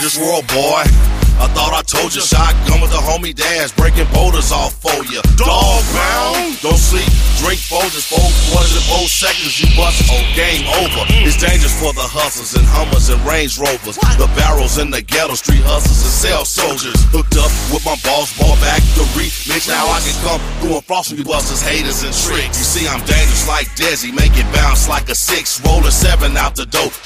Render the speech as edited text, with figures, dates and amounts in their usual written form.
this world, boy. I thought I told you, shotgun with the homie dash, breaking boulders off for you. Dog pound, don't sleep, drink Folgers, 4 quarters in 4 seconds, you bust, oh, game over. It's dangerous for the hustlers and Hummers and Range Rovers, the barrels in the ghetto, street hustlers and cell soldiers. Hooked up with my boss, ball back the remix. Now I can come through and frost you busters, haters and tricks. You see, I'm dangerous like Desi, make it bounce like a 6, roll a 7 out the dope.